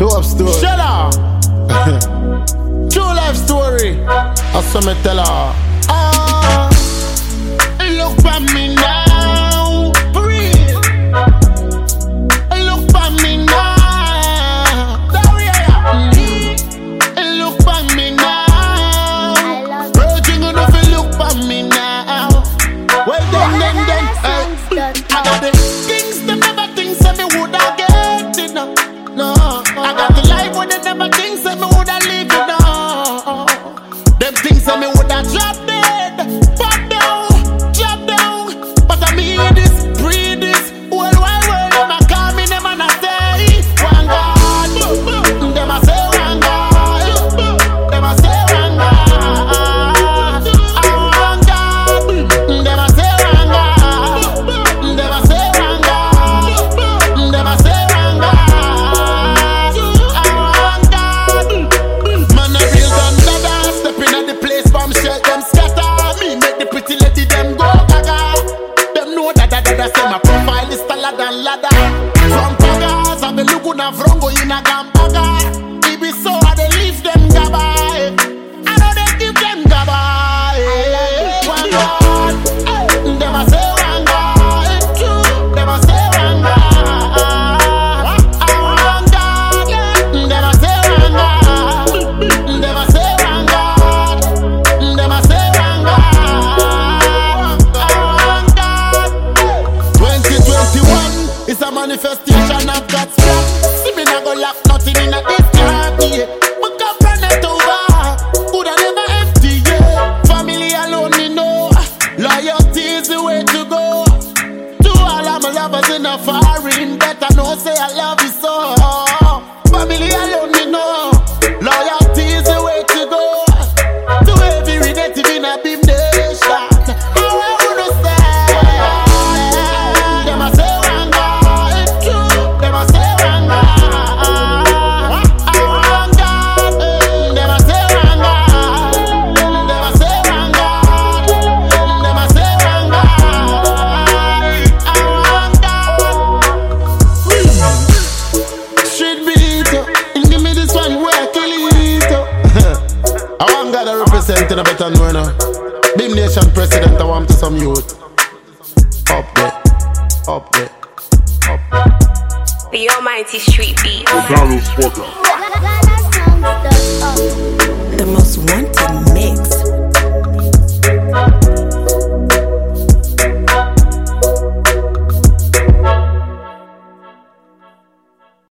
Dope story. Shut up. True life story. That's what me tell her. Look at me now. For real. Look at me now. Look at me now. Virgin enough to look at me now. Well then. I got the things they never think say me woulda get it now. No, I got the life where they never think say me woulda live it now. Them things say me woulda drop dead, pop down, but I mean this, breathe this. Well, why them a call me, them and I say one God. Them a say one God. Them a say one God. One God. Them a say one God. Them a say one God. Them a say one God. One God. Man a real gun dada, step in at the place, bombshell them scatter. Me make the pretty lady them go gaga. Them know that say my profile is taller than ladder. From Pagas, I be looking at Vrongo in a Gambaga. It be so I they leave them gabai. I know they give them gabai. One God, them a say one God. Them a say one God. One God, them a say one God. Them a say one God. Them a say one God. One God. 2021 is a manifestation of God's plan. See me not go lack nothing in a this heart, yeah. But come run it over. Coulda never empty, yeah. Family alone, me know. Loyalty is the way to go. To all of my lovers in a foreign, better know say I love you so. Family alone, me know. Loyalty is the way to go. To every relative in a beam nation. How I wanna say? Them a say one God. Them a say one God. One God. Them a say one God. Them a say one God. Them a say one God. Street beat, give me this one where kill it. I want God to represent in a better know now. Beam Nation president, I want to some youth. Up there, up there, up there. The almighty street beat. McDonald's Walker. The most wanted mix.